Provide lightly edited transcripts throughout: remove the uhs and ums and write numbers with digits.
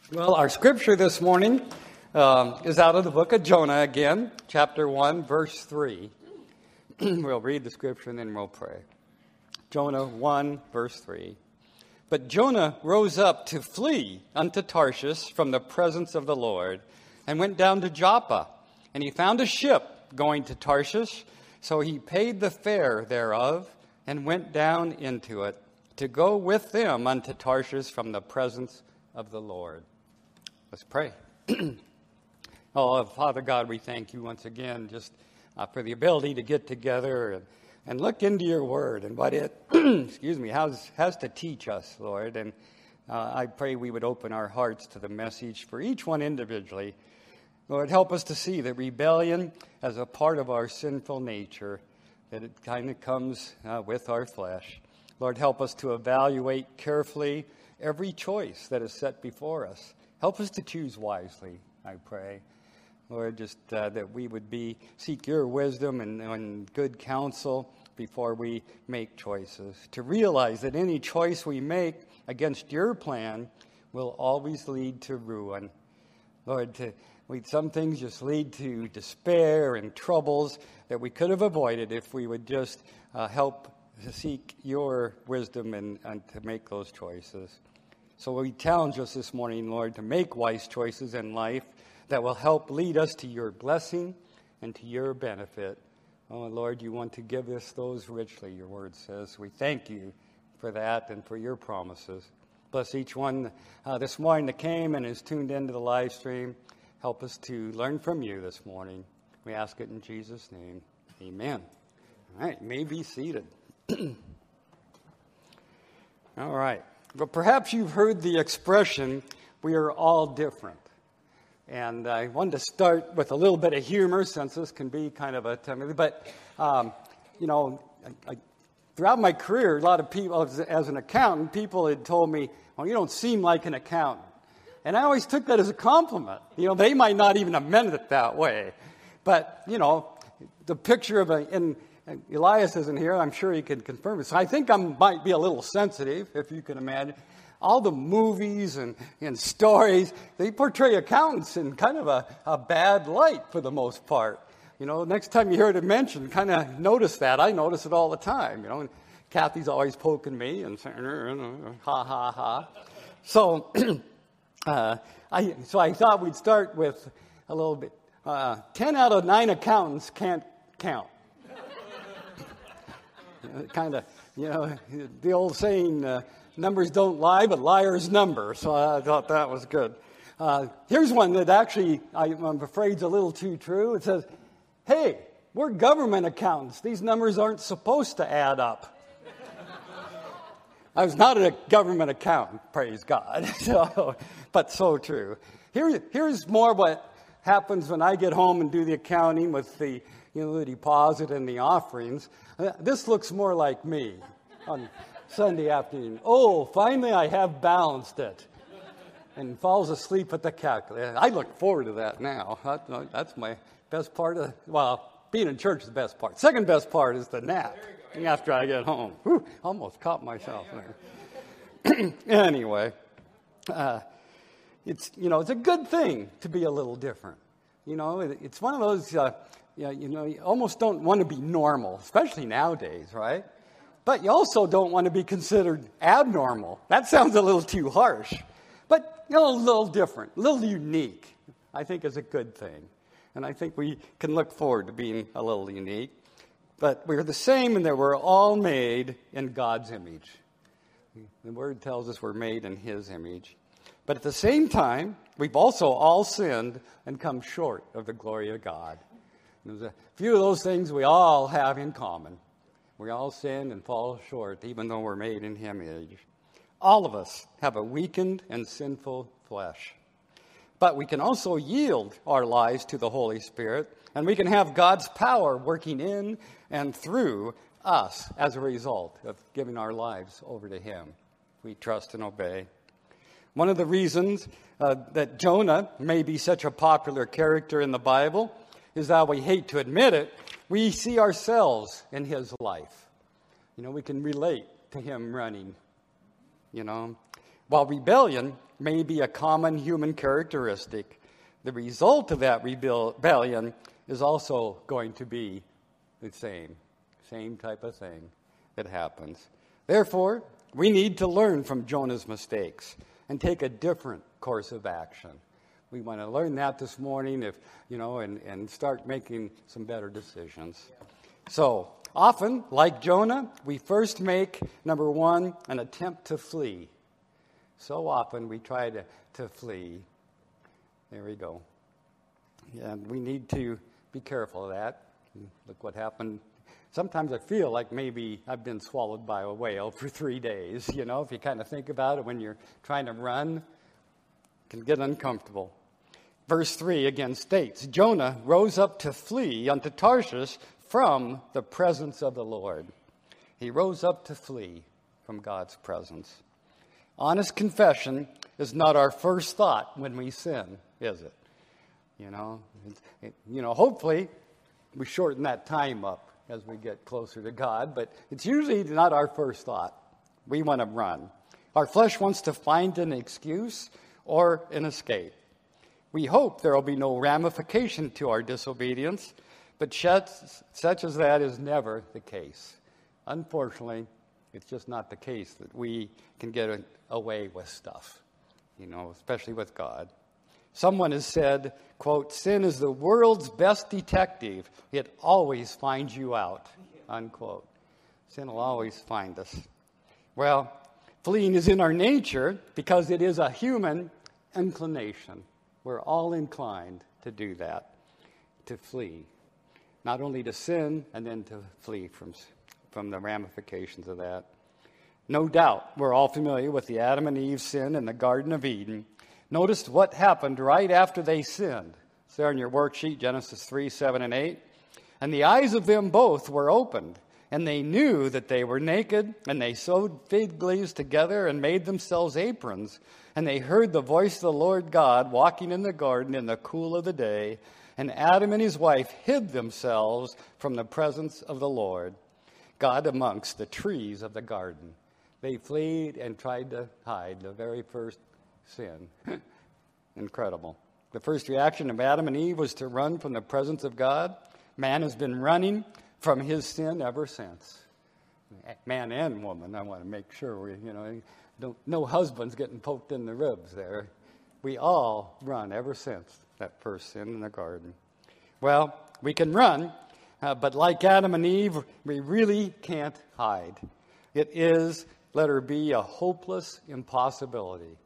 Well, our scripture this morning is out of the book of Jonah again, chapter 1, verse 3. We'll read the scripture and then we'll pray. Jonah 1, verse 3. But Jonah rose up to flee unto Tarshish from the presence of the Lord, and went down to Joppa. And he found a ship going to Tarshish, so he paid the fare thereof, and went down into it, to go with them unto Tarshish from the presence of the Lord. Let's pray. Oh, Father God, we thank you once again just for the ability to get together and look into your word and what it, has to teach us, Lord. And I pray we would open our hearts to the message for each one individually. Lord, help us to see that rebellion as a part of our sinful nature, that it kind of comes with our flesh. Lord, help us to evaluate carefully every choice that is set before us. Help us to choose wisely, I pray. Lord, just that we would seek your wisdom and good counsel before we make choices. To realize that any choice we make against your plan will always lead to ruin. Lord, some things just lead to despair and troubles that we could have avoided if we would just help to seek your wisdom and to make those choices. So we challenge us this morning, Lord, to make wise choices in life that will help lead us to your blessing and to your benefit. Oh, Lord, you want to give us those richly, your word says. We thank you for that and for your promises. Bless each one this morning that came and is tuned into the live stream. Help us to learn from you this morning. We ask it in Jesus' name. Amen. All right, you may be seated. All right. But perhaps you've heard the expression, we are all different. And I wanted to start with a little bit of humor, since this can be kind of a timid. But, throughout my career, a lot of people, as an accountant, people had told me, well, you don't seem like an accountant. And I always took that as a compliment. They might not even have meant it that way. But, the picture of and Elias isn't here. I'm sure he can confirm it. So I think I might be a little sensitive, if you can imagine. All the movies and stories, they portray accountants in kind of a bad light for the most part. Next time you hear it mentioned, kind of notice that. I notice it all the time. And Kathy's always poking me and saying, ha, ha, ha. So, I thought we'd start with a little bit. 10 out of 9 accountants can't count. Kind of, the old saying, numbers don't lie, but liars number. So I thought that was good. Here's one that actually, I'm afraid, is a little too true. It says, hey, we're government accountants. These numbers aren't supposed to add up. I was not a government accountant, praise God. But so true. Here's more what happens when I get home and do the accounting with the deposit and the offerings. This looks more like me on Sunday afternoon. Oh, finally I have balanced it. And falls asleep at the calculator. I look forward to that now. That's my best part being in church is the best part. Second best part is the nap after I get home. Whew, almost caught myself there. Anyway, it's a good thing to be a little different. It's one of those, you almost don't want to be normal, especially nowadays, right? But you also don't want to be considered abnormal. That sounds a little too harsh. But, a little different, a little unique, I think is a good thing. And I think we can look forward to being a little unique. But we're the same in that we're all made in God's image. The Word tells us we're made in His image. But at the same time, we've also all sinned and come short of the glory of God. There's a few of those things we all have in common. We all sin and fall short, even though we're made in His image. All of us have a weakened and sinful flesh. But we can also yield our lives to the Holy Spirit, and we can have God's power working in and through us as a result of giving our lives over to Him. We trust and obey. One of the reasons that Jonah may be such a popular character in the Bible is that we hate to admit it, we see ourselves in his life. We can relate to him running. While rebellion may be a common human characteristic, the result of that rebellion is also going to be the same type of thing that happens. Therefore, we need to learn from Jonah's mistakes and take a different course of action. We want to learn that this morning, and start making some better decisions. So, often, like Jonah, we first make, number one, an attempt to flee. So often we try to flee. There we go. And we need to be careful of that. Look what happened. Sometimes I feel like maybe I've been swallowed by a whale for 3 days. If you kind of think about it, when you're trying to run, it can get uncomfortable. Verse 3 again states, Jonah rose up to flee unto Tarshish from the presence of the Lord. He rose up to flee from God's presence. Honest confession is not our first thought when we sin, is it? Hopefully we shorten that time up as we get closer to God, but it's usually not our first thought. We want to run. Our flesh wants to find an excuse or an escape. We hope there will be no ramification to our disobedience, but such as that is never the case. Unfortunately, it's just not the case that we can get away with stuff, especially with God. Someone has said, quote, sin is the world's best detective. It always finds you out, unquote. Sin will always find us. Well, fleeing is in our nature because it is a human inclination. We're all inclined to do that, to flee. Not only to sin, and then to flee from the ramifications of that. No doubt, we're all familiar with the Adam and Eve sin in the Garden of Eden. Notice what happened right after they sinned. It's there in your worksheet, Genesis 3, 7, and 8. And the eyes of them both were opened, and they knew that they were naked, and they sewed fig leaves together and made themselves aprons. And they heard the voice of the Lord God walking in the garden in the cool of the day. And Adam and his wife hid themselves from the presence of the Lord God amongst the trees of the garden. They fled and tried to hide the very first sin. Incredible. The first reaction of Adam and Eve was to run from the presence of God. Man has been running from his sin ever since. Man and woman, I want to make sure no husbands getting poked in the ribs there. We all run ever since that first sin in the garden. Well, we can run, but like Adam and Eve, we really can't hide. It is, letter B, a hopeless impossibility.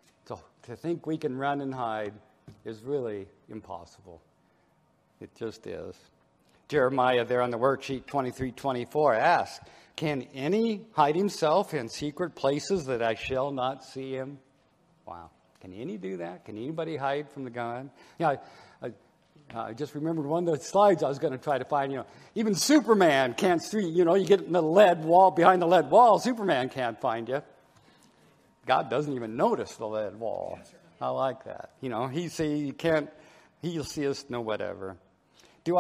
To think we can run and hide is really impossible. It just is. Jeremiah there on the worksheet 23:24 asks, can any hide himself in secret places that I shall not see him? Wow. Can any do that? Can anybody hide from the God? I just remembered one of the slides I was going to try to find. Even Superman can't see. You get in the lead wall, behind the lead wall, Superman can't find you. God doesn't even notice the lead wall. I like that. He'll see us, no whatever. Do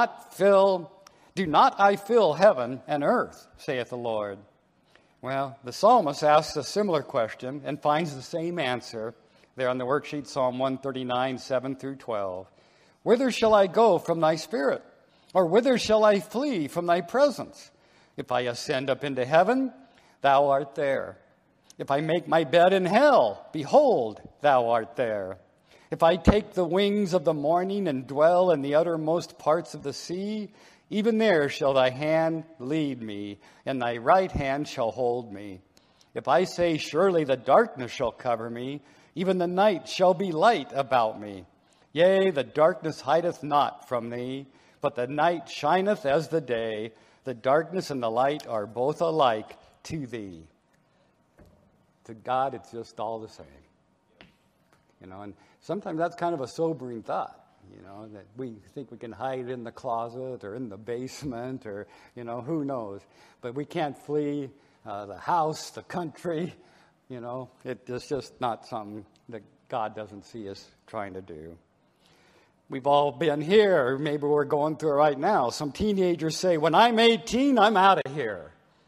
not I fill heaven and earth, saith the Lord? Well, the psalmist asks a similar question and finds the same answer there on the worksheet, Psalm 139, 7 through 12. Whither shall I go from thy spirit? Or whither shall I flee from thy presence? If I ascend up into heaven, thou art there. If I make my bed in hell, behold, thou art there. If I take the wings of the morning and dwell in the uttermost parts of the sea, even there shall thy hand lead me, and thy right hand shall hold me. If I say, surely the darkness shall cover me, even the night shall be light about me. Yea, the darkness hideth not from thee, but the night shineth as the day. The darkness and the light are both alike to thee. To God, it's just all the same. And sometimes that's kind of a sobering thought, that we think we can hide in the closet or in the basement or, who knows. But we can't flee the house, the country, It's just not something that God doesn't see us trying to do. We've all been here, or maybe we're going through it right now. Some teenagers say, when I'm 18, I'm out of here.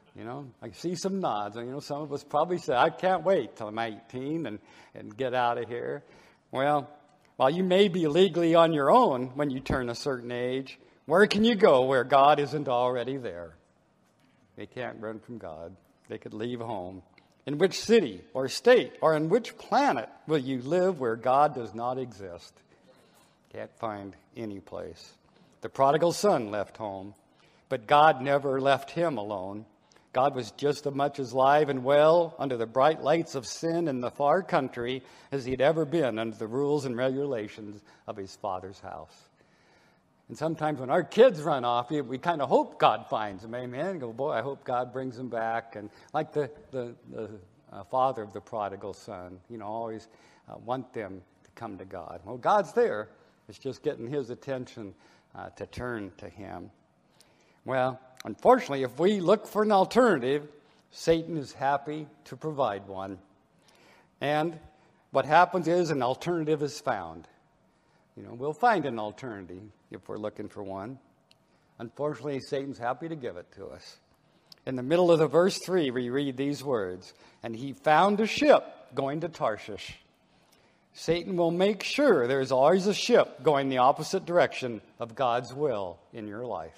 You know, I see some nods. And, you know, some of us probably say, I can't wait till I'm 18 and get out of here. Well, while you may be legally on your own when you turn a certain age, where can you go where God isn't already there? They can't run from God. They could leave home. In which city or state or in which planet will you live where God does not exist? Can't find any place. The prodigal son left home, but God never left him alone. God was just as much as alive and well under the bright lights of sin in the far country as he'd ever been under the rules and regulations of his Father's house. And sometimes when our kids run off, we kind of hope God finds them, amen? And go, boy, I hope God brings them back. And like the father of the prodigal son, you know, always want them to come to God. Well, God's there. It's just getting his attention to turn to him. Well, unfortunately, if we look for an alternative, Satan is happy to provide one. And what happens is an alternative is found. You know, we'll find an alternative if we're looking for one. Unfortunately, Satan's happy to give it to us. In the middle of the verse 3, we read these words, and he found a ship going to Tarshish. Satan will make sure there's always a ship going the opposite direction of God's will in your life.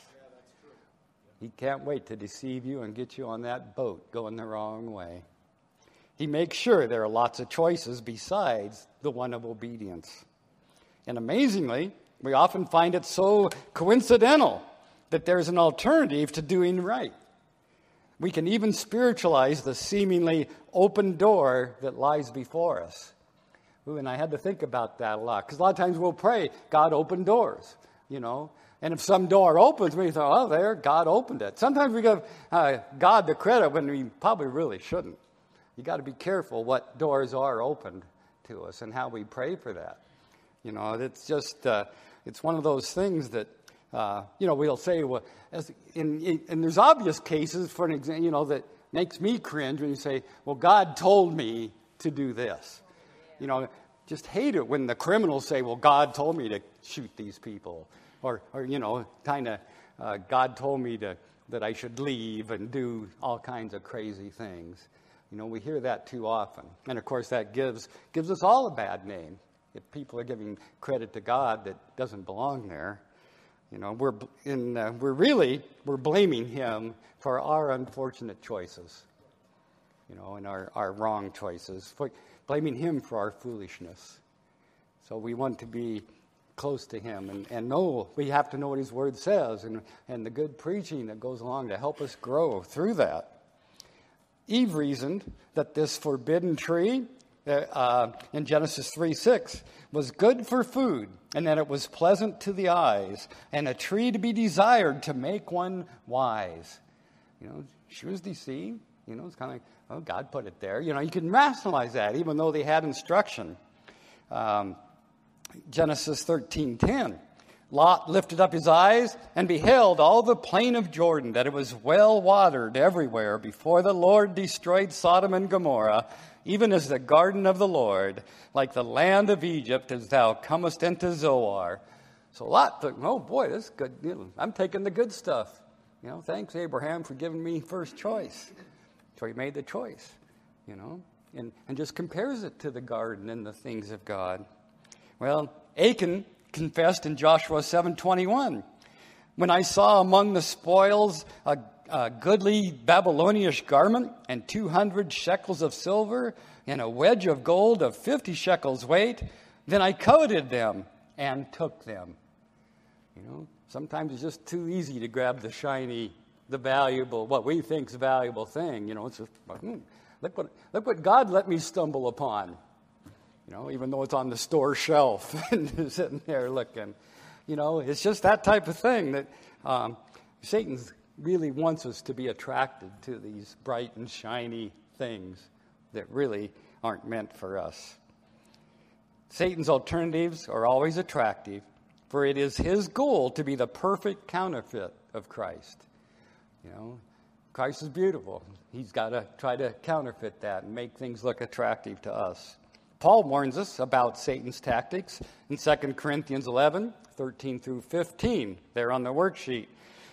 He can't wait to deceive you and get you on that boat going the wrong way. He makes sure there are lots of choices besides the one of obedience. And amazingly, we often find it so coincidental that there's an alternative to doing right. We can even spiritualize the seemingly open door that lies before us. Ooh, and I had to think about that a lot, because a lot of times we'll pray, God, open doors, you know. And if some door opens, we thought, oh, there, God opened it. Sometimes we give God the credit when we probably really shouldn't. You got to be careful what doors are opened to us and how we pray for that. You know, it's just, it's one of those things that, you know, we'll say, well, and there's obvious cases, for an example, you know, that makes me cringe when you say, well, God told me to do this. You know, just hate it when the criminals say, well, God told me to shoot these people. Or you know, kind of, God told me that I should leave and do all kinds of crazy things. You know, we hear that too often. And, of course, that gives us all a bad name. If people are giving credit to God that doesn't belong there, you know, we're blaming him for our unfortunate choices, you know, and our wrong choices, blaming him for our foolishness. So we want to be close to him and know, we have to know what his word says and the good preaching that goes along to help us grow through that. Eve reasoned that this forbidden tree in Genesis 3:6 was good for food and that it was pleasant to the eyes and a tree to be desired to make one wise. You know, she was deceived. You know, it's kind of like, oh, God put it there. You know, you can rationalize that even though they had instruction. Genesis 13:10. Lot lifted up his eyes and beheld all the plain of Jordan, that it was well watered everywhere before the Lord destroyed Sodom and Gomorrah, even as the garden of the Lord, like the land of Egypt, as thou comest into Zoar. So Lot thought, oh boy, this is good. You know, I'm taking the good stuff. You know, thanks Abraham for giving me first choice. So he made the choice, you know, and just compares it to the garden and the things of God. Well, Achan confessed in Joshua 7:21, when I saw among the spoils a goodly Babylonish garment and 200 shekels of silver and a wedge of gold of 50 shekels weight, then I coveted them and took them. You know, sometimes it's just too easy to grab the shiny, the valuable, what we think is a valuable thing. You know, it's just, look what God let me stumble upon. You know, even though it's on the store shelf and sitting there looking. You know, it's just that type of thing that Satan really wants us to be attracted to these bright and shiny things that really aren't meant for us. Satan's alternatives are always attractive, for it is his goal to be the perfect counterfeit of Christ. You know, Christ is beautiful. He's got to try to counterfeit that and make things look attractive to us. Paul warns us about Satan's tactics in 2 Corinthians 11, 13 through 15. There on the worksheet.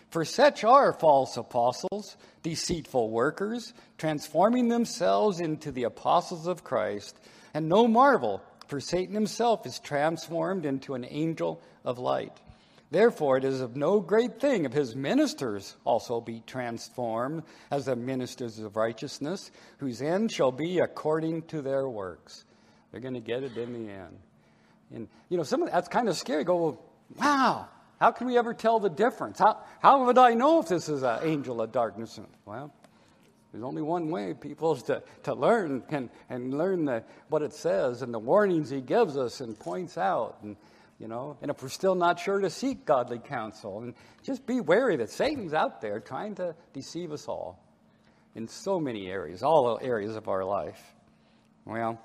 For such are false apostles, deceitful workers, transforming themselves into the apostles of Christ. And no marvel, for Satan himself is transformed into an angel of light. Therefore it is of no great thing if his ministers also be transformed as the ministers of righteousness, whose end shall be according to their works. They're going to get it in the end. And, some of that's kind of scary. Go, well, wow, how can we ever tell the difference? How would I know if this is an angel of darkness? Well, there's only one way, people, is to learn and learn what it says and the warnings he gives us and points out. And if we're still not sure, to seek godly counsel. And just be wary that Satan's out there trying to deceive us all in so many areas, all areas of our life. Well,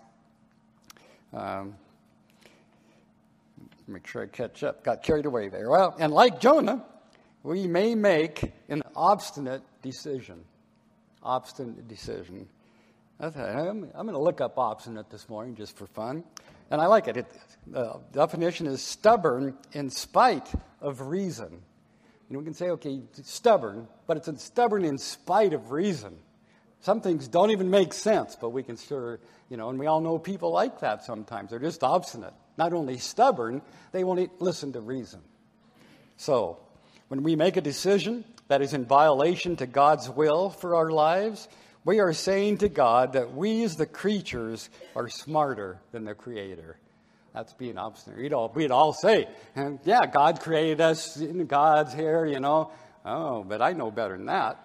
make sure I catch up. Got carried away there. Well, and like Jonah, we may make an obstinate decision. Obstinate decision. I'm going to look up obstinate this morning just for fun. And I like it. The definition is stubborn in spite of reason. We can say, okay, it's stubborn, but it's stubborn in spite of reason. Some things don't even make sense, but we can sure, and we all know people like that sometimes. They're just obstinate. Not only stubborn, they won't listen to reason. So, when we make a decision that is in violation to God's will for our lives, we are saying to God that we as the creatures are smarter than the Creator. That's being obstinate. We'd all say, yeah, God created us in God's hair, Oh, but I know better than that.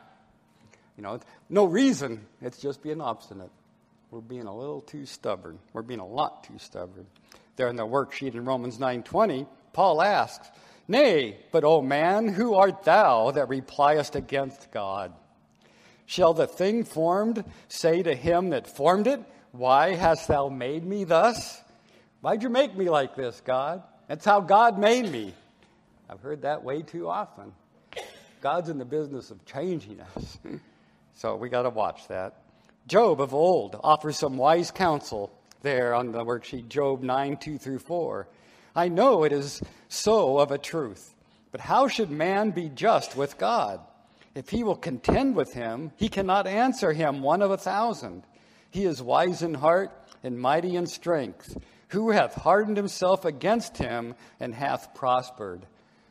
No reason. It's just being obstinate. We're being a little too stubborn. We're being a lot too stubborn. There in the worksheet in Romans 9:20, Paul asks, Nay, but, O man, who art thou that repliest against God? Shall the thing formed say to him that formed it, Why hast thou made me thus? Why'd you make me like this, God? That's how God made me. I've heard that way too often. God's in the business of changing us. So we got to watch that. Job of old offers some wise counsel there on the worksheet, Job 9:2-4. I know it is so of a truth, but how should man be just with God? If he will contend with him, he cannot answer him 1 of 1,000. He is wise in heart and mighty in strength. Who hath hardened himself against him and hath prospered?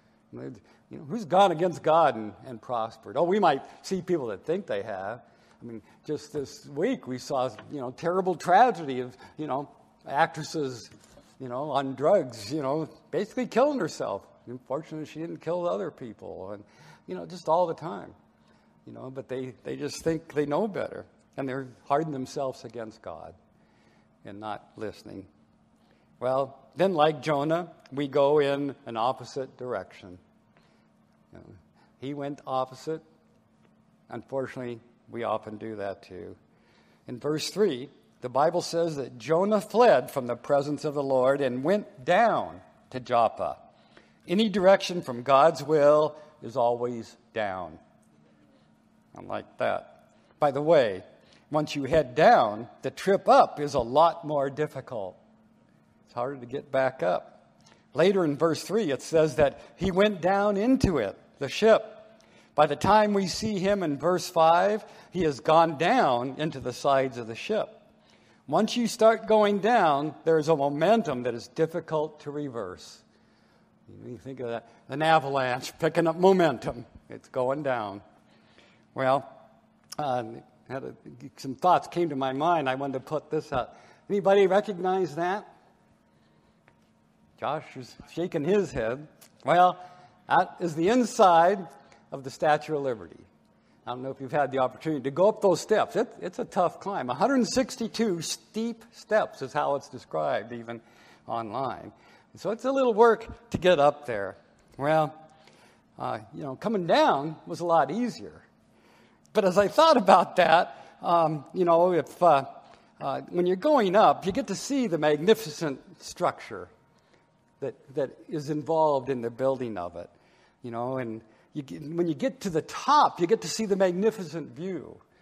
Who's gone against God and prospered? Oh, we might see people that think they have. Just this week we saw, terrible tragedy of, actresses, on drugs, basically killing herself. Unfortunately, she didn't kill other people. And, just all the time, but they just think they know better. And they're hardening themselves against God and not listening. Well, then like Jonah, we go in an opposite direction. He went opposite. Unfortunately, we often do that too. In verse 3, the Bible says that Jonah fled from the presence of the Lord and went down to Joppa. Any direction from God's will is always down. I like that. By the way, once you head down, the trip up is a lot more difficult. It's harder to get back up. Later in verse 3, it says that he went down into it, the ship. By the time we see him in verse 5, he has gone down into the sides of the ship. Once you start going down, there's a momentum that is difficult to reverse. You think of that, an avalanche picking up momentum. It's going down. Well, some thoughts came to my mind. I wanted to put this out. Anybody recognize that? Josh is shaking his head. Well, that is the inside of the Statue of Liberty. I don't know if you've had the opportunity to go up those steps. It's a tough climb. 162 steep steps is how it's described, even online. And so it's a little work to get up there. Well, coming down was a lot easier. But as I thought about that, if when you're going up, you get to see the magnificent structure that is involved in the building of it, and when you get to the top, you get to see the magnificent view. And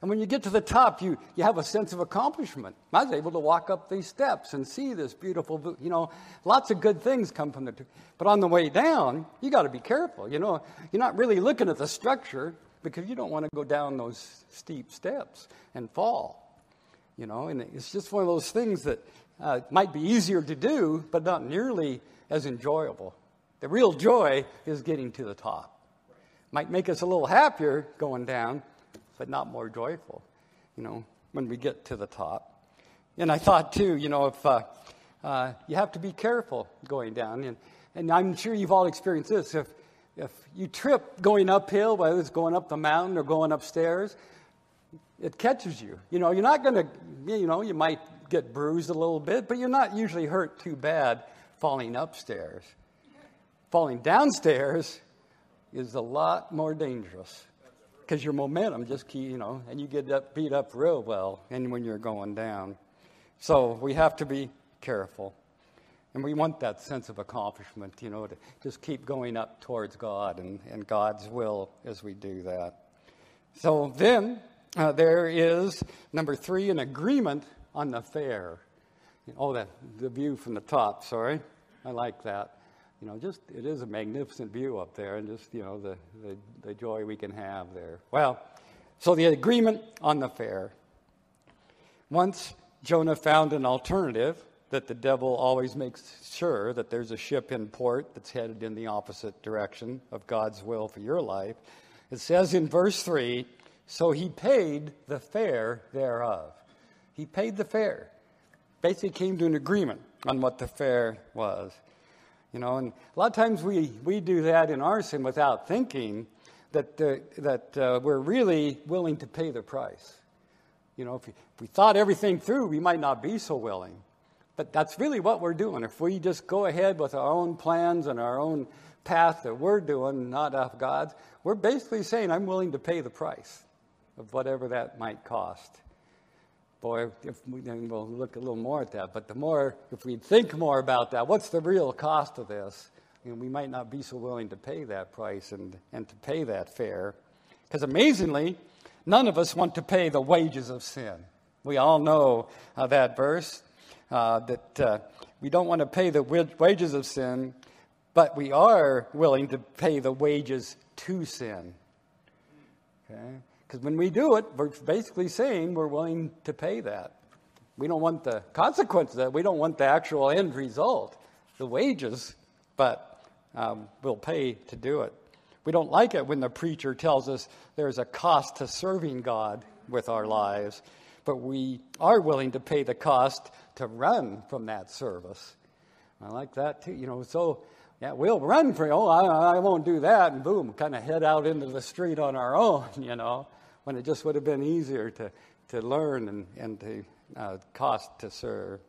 And when you get to the top, you have a sense of accomplishment. I was able to walk up these steps and see this beautiful, lots of good things come from but on the way down, you got to be careful. You're not really looking at the structure because you don't want to go down those steep steps and fall. And it's just one of those things that might be easier to do, but not nearly as enjoyable. The real joy is getting to the top. Might make us a little happier going down, but not more joyful, when we get to the top. And I thought, too, if you have to be careful going down. And I'm sure you've all experienced this. If you trip going uphill, whether it's going up the mountain or going upstairs, it catches you. You're not going to, you might get bruised a little bit, but you're not usually hurt too bad falling upstairs. Falling downstairs is a lot more dangerous because your momentum just and you get beat up real well and when you're going down. So we have to be careful. And we want that sense of accomplishment, to just keep going up towards God and God's will as we do that. So then there is, number 3, an agreement on the fare. The view from the top, sorry. I like that. It is a magnificent view up there, and just, the joy we can have there. Well, so the agreement on the fare. Once Jonah found an alternative, that the devil always makes sure that there's a ship in port that's headed in the opposite direction of God's will for your life. It says in verse 3, so he paid the fare thereof. He paid the fare. Basically came to an agreement on what the fare was. And a lot of times we do that in our sin without thinking that we're really willing to pay the price. If we thought everything through, we might not be so willing. But that's really what we're doing. If we just go ahead with our own plans and our own path that we're doing, not of God's, we're basically saying, I'm willing to pay the price of whatever that might cost. Boy, then we'll look a little more at that. But if we think more about that, what's the real cost of this? We might not be so willing to pay that price and to pay that fare. Because amazingly, none of us want to pay the wages of sin. We all know that verse, that we don't want to pay the wages of sin, but we are willing to pay the wages to sin. Okay? Because when we do it, we're basically saying we're willing to pay that. We don't want the consequence of that. We don't want the actual end result, the wages, but we'll pay to do it. We don't like it when the preacher tells us there's a cost to serving God with our lives, but we are willing to pay the cost to run from that service. I like that too. So yeah, we'll run for, I won't do that, and boom, kind of head out into the street on our own, when it just would have been easier to learn and to cost to serve.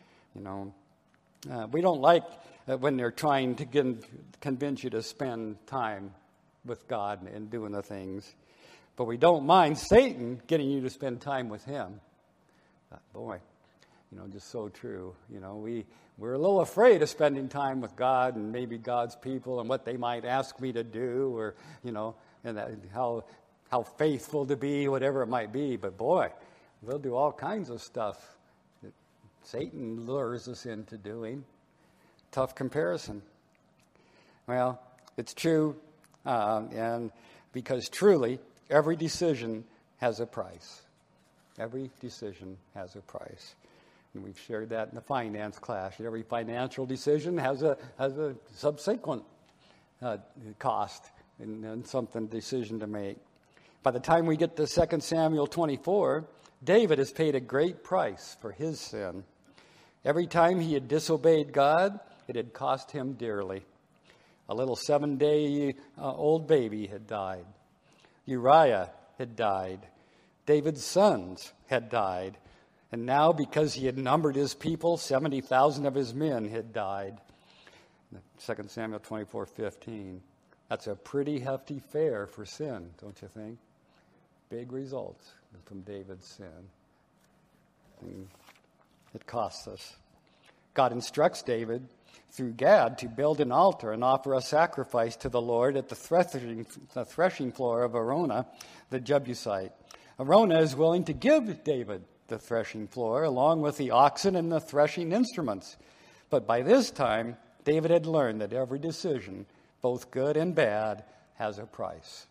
We don't like when they're trying to convince you to spend time with God and doing the things. But we don't mind Satan getting you to spend time with him. Boy, just so true. We're a little afraid of spending time with God and maybe God's people and what they might ask me to do, or, and how faithful to be, whatever it might be. But boy, we'll do all kinds of stuff that Satan lures us into doing. Tough comparison. Well, it's true, and because truly, every decision has a price. Every decision has a price. And we've shared that in the finance class. Every financial decision has a subsequent cost and decision to make. By the time we get to 2 Samuel 24, David has paid a great price for his sin. Every time he had disobeyed God, it had cost him dearly. A little 7-day-old baby had died. Uriah had died. David's sons had died. And now, because he had numbered his people, 70,000 of his men had died. 2 Samuel 24:15. That's a pretty hefty fare for sin, don't you think? Big results from David's sin. And it costs us. God instructs David through Gad to build an altar and offer a sacrifice to the Lord at the threshing floor of Araunah, the Jebusite. Araunah is willing to give David the threshing floor along with the oxen and the threshing instruments. But by this time, David had learned that every decision, both good and bad, has a price.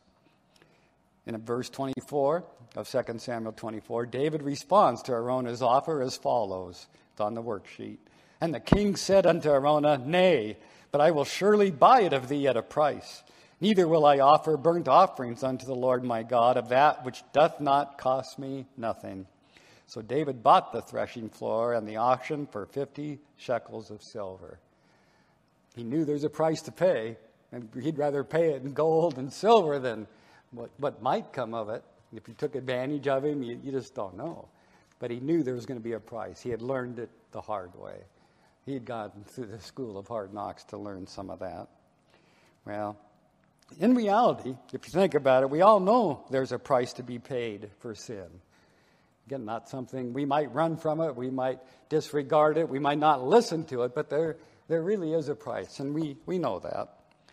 In verse 24 of 2 Samuel 24, David responds to Araunah's offer as follows. It's on the worksheet. And the king said unto Araunah, Nay, but I will surely buy it of thee at a price. Neither will I offer burnt offerings unto the Lord my God of that which doth not cost me nothing. So David bought the threshing floor and the auction for 50 shekels of silver. He knew there's a price to pay, and he'd rather pay it in gold and silver than what might come of it. If you took advantage of him, you just don't know. But he knew there was going to be a price. He had learned it the hard way. He had gone through the school of hard knocks to learn some of that. Well, in reality, if you think about it, we all know there's a price to be paid for sin. Again, not something we might run from it, we might disregard it, we might not listen to it, but there really is a price, and we know that.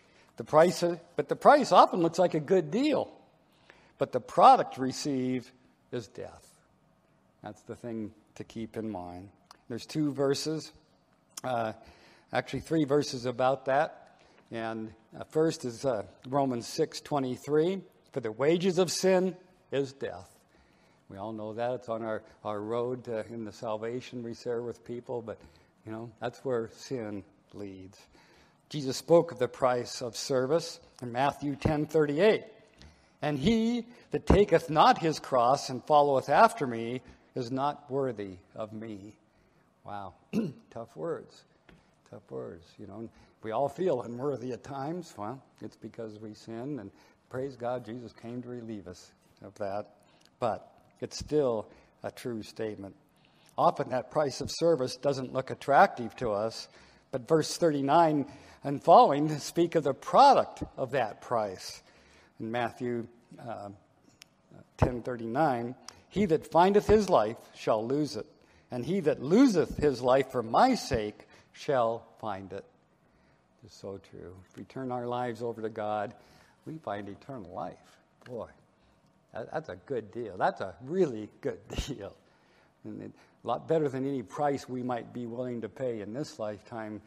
But the price often looks like a good deal. But the product received is death. That's the thing to keep in mind. There's 2 verses, actually 3 verses about that. And first is Romans 6:23. For the wages of sin is death. We all know that. It's on our road in the salvation we share with people. But, that's where sin leads. Jesus spoke of the price of service in Matthew 10:38. And he that taketh not his cross and followeth after me is not worthy of me. Wow. Tough words. Tough words. We all feel unworthy at times. Well, it's because we sin, and praise God, Jesus came to relieve us of that. But it's still a true statement. Often that price of service doesn't look attractive to us, but verse 39 and following speak of the product of that price. In Matthew 10:39, he that findeth his life shall lose it, and he that loseth his life for my sake shall find it. It's so true. If we turn our lives over to God, we find eternal life. Boy, that's a good deal. That's a really good deal. And a lot better than any price we might be willing to pay in this lifetime,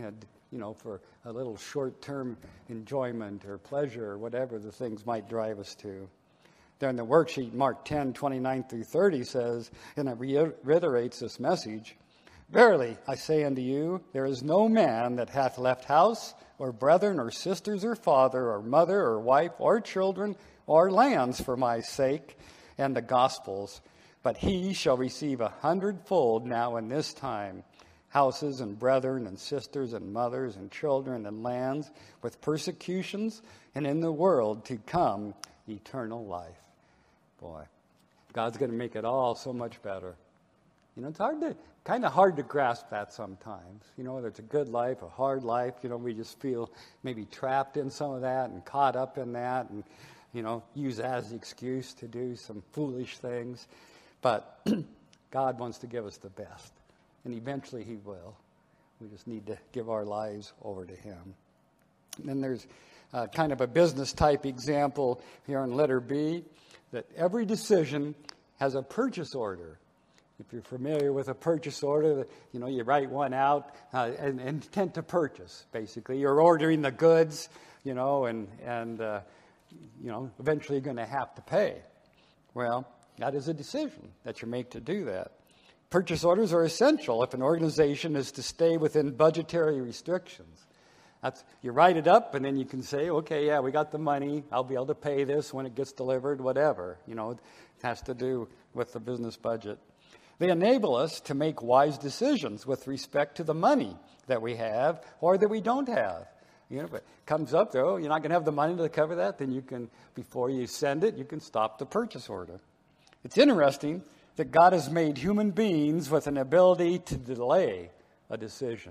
for a little short-term enjoyment or pleasure or whatever the things might drive us to. There in the worksheet, Mark 10:29 through 30 says, and it reiterates this message, Verily, I say unto you, there is no man that hath left house, or brethren, or sisters, or father, or mother, or wife, or children, or lands for my sake and the gospel's, but he shall receive 100-fold now in this time, houses and brethren and sisters and mothers and children and lands, with persecutions, and in the world to come eternal life. Boy, God's going to make it all so much better. It's kind of hard to grasp that sometimes. There's a good life, a hard life. We just feel maybe trapped in some of that and caught up in that and, use that as the excuse to do some foolish things. But God wants to give us the best, and eventually he will. We just need to give our lives over to him. And then there's kind of a business-type example here on letter B, that every decision has a purchase order. If you're familiar with a purchase order, you write one out and intent to purchase, basically. You're ordering the goods, and eventually you're going to have to pay. Well, that is a decision that you make to do that. Purchase orders are essential if an organization is to stay within budgetary restrictions. You write it up, and then you can say, okay, yeah, we got the money. I'll be able to pay this when it gets delivered, whatever. It has to do with the business budget. They enable us to make wise decisions with respect to the money that we have or that we don't have. If it comes up, though, you're not going to have the money to cover that, then you can, before you send it, you can stop the purchase order. It's interesting that God has made human beings with an ability to delay a decision.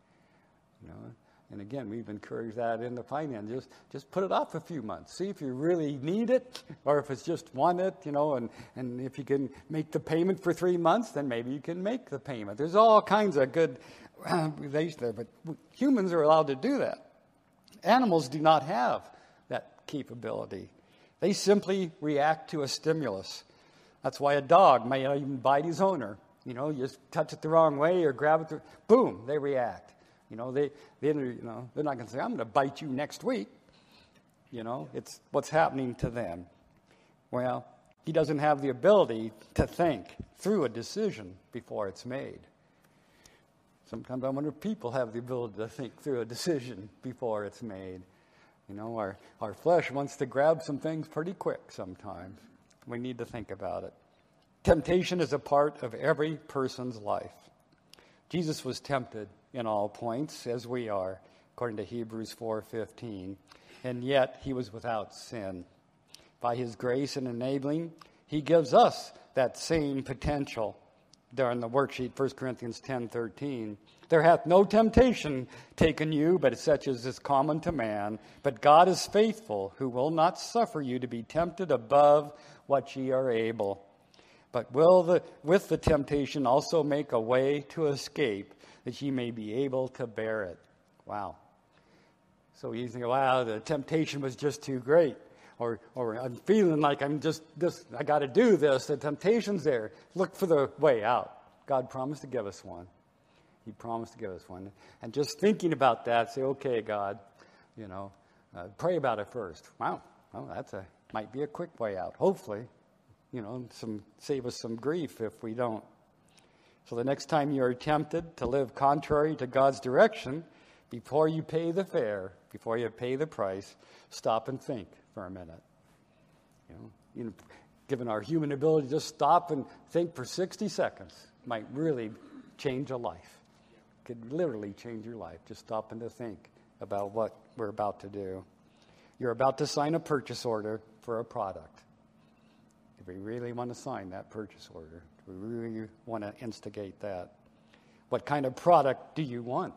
And again, we've encouraged that in the finance. Just put it off a few months. See if you really need it, or if it's just want it, and if you can make the payment for 3 months, then maybe you can make the payment. There's all kinds of good relations there, but humans are allowed to do that. Animals do not have that capability. They simply react to a stimulus. That's why a dog may not even bite his owner. You know, you just touch it the wrong way or grab it, boom, they react. You know, they're not going to say, I'm going to bite you next week. You know, it's what's happening to them. Well, he doesn't have the ability to think through a decision before it's made. Sometimes I wonder if people have the ability to think through a decision before it's made. You know, our flesh wants to grab some things pretty quick sometimes. We need to think about it. Temptation is a part of every person's life. Jesus was tempted in all points, as we are, according to Hebrews 4:15, and yet he was without sin. By his grace and enabling, he gives us that same potential. There in the worksheet, 1 Corinthians 10:13. There hath no temptation taken you, but such as is common to man. But God is faithful, who will not suffer you to be tempted above what ye are able, but will with the temptation also make a way to escape, that ye may be able to bear it. Wow. So you think, wow, the temptation was just too great. Or I'm feeling like I got to do this. The temptation's there. Look for the way out. God promised to give us one. He promised to give us one. And just thinking about that, say, okay, God, pray about it first. Wow, well, might be a quick way out. Hopefully, save us some grief if we don't. So the next time you are tempted to live contrary to God's direction, before you pay the fare, before you pay the price, stop and think for a minute. Given our human ability to just stop and think for 60 seconds might really change a life. Could literally change your life. Just stopping to think about what we're about to do. You're about to sign a purchase order for a product. Do we really want to sign that purchase order? Do we really want to instigate that? What kind of product do you want?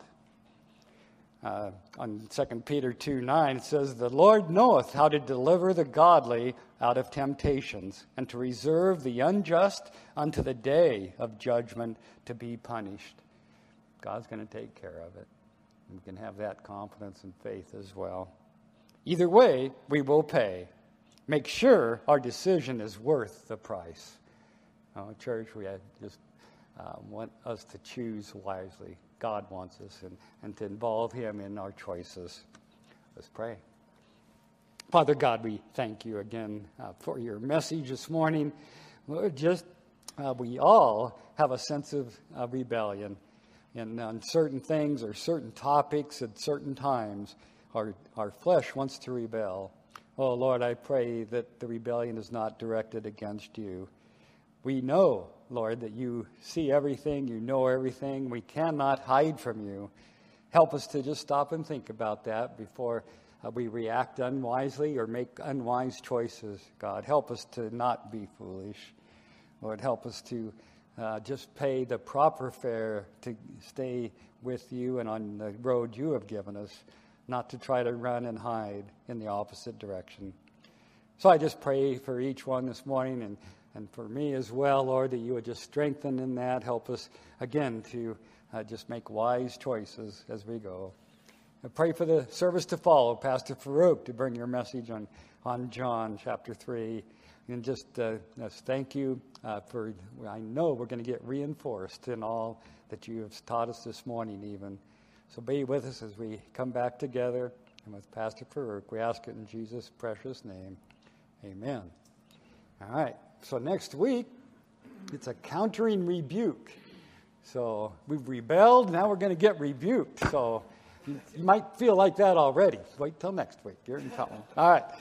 On 2 Peter 2:9, it says, the Lord knoweth how to deliver the godly out of temptations, and to reserve the unjust unto the day of judgment to be punished. God's going to take care of it. We can have that confidence and faith as well. Either way, we will pay. Make sure our decision is worth the price. Church, we just want us to choose wisely. God wants us and to involve him in our choices. Let's pray. Father God, we thank you again for your message this morning. Lord, we all have a sense of rebellion. And on certain things or certain topics at certain times, our flesh wants to rebel. Oh, Lord, I pray that the rebellion is not directed against you. We know, Lord, that you see everything, you know everything. We cannot hide from you. Help us to just stop and think about that before we react unwisely or make unwise choices, God. Help us to not be foolish. Lord, help us to just pay the proper fare to stay with you and on the road you have given us, not to try to run and hide in the opposite direction. So I just pray for each one this morning and for me as well, Lord, that you would just strengthen in that. Help us, again, to just make wise choices as we go. I pray for the service to follow, Pastor Farouk, to bring your message on John chapter 3. And just thank you for, I know we're going to get reinforced in all that you have taught us this morning even. So be with us as we come back together. And with Pastor Farouk, we ask it in Jesus' precious name. Amen. All right. So next week, it's a countering rebuke. So we've rebelled, now we're going to get rebuked. So you might feel like that already. Wait till next week. You're in trouble. All right.